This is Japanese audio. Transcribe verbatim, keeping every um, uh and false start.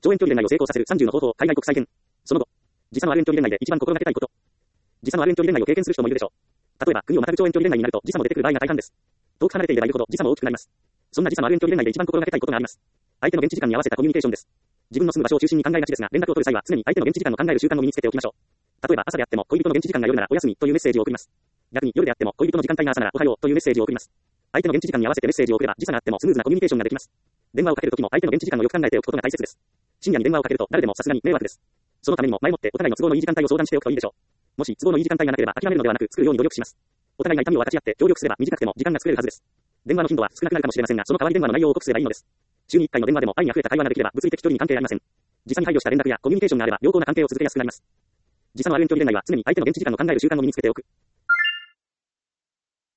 超遠距離恋愛を成功させるさんじゅうの方法、海外国際編。その後、時差のある遠距離恋愛で一番心がけたいこと。時差のある遠距離恋愛を経験する人もいるでしょう。例えば、国をまたぐ超遠距離恋愛になると時差も出てくる場合が大半です。遠く離れていればいるほど時差も大きくなります。そんな時差のある遠距離恋愛で一番心がけたいことがあります。相手の現地時間に合わせたコミュニケーションです。自分の住む場所を中心に考えがちですが、連絡を取る際は常に相手の現地時間を考える習慣を身につけておきましょう。例えば朝であっても恋人の現地時間が夜ならおやすみというメッセージを送ります。逆に夜であっても恋人の時間帯が朝ならおはようというメッセージを送ります。相手の現地時間に合わせてメッセージを送れば時差があってもスムーズなコミュニケーションができます。電話をかけるときも相手の現地時間をよく考えておくことが大切です。深夜に電話をかけると誰でもさすがに迷惑です。そのためにも前もってお互いの都合のいい時間帯を相談しておくといいでしょう。もし都合のいい時間帯がなければ諦めるのではなく作るように努力します。お互いが痛みを分かち合って協力すれば短くても時間が作れるはずです。電話の頻度は少なくなるかもしれませんが、その代わり電話の内容を濃くすればいいのです。週にいっかいの電話でも愛に溢れた会話ができれば物理的距離に関係ありません。時差に配慮した連絡やコミュニケーションがあれば良好な関係を続けやすくなります。時差のある遠距離恋愛は常に相手の現地時間を考える習慣を身につけておく。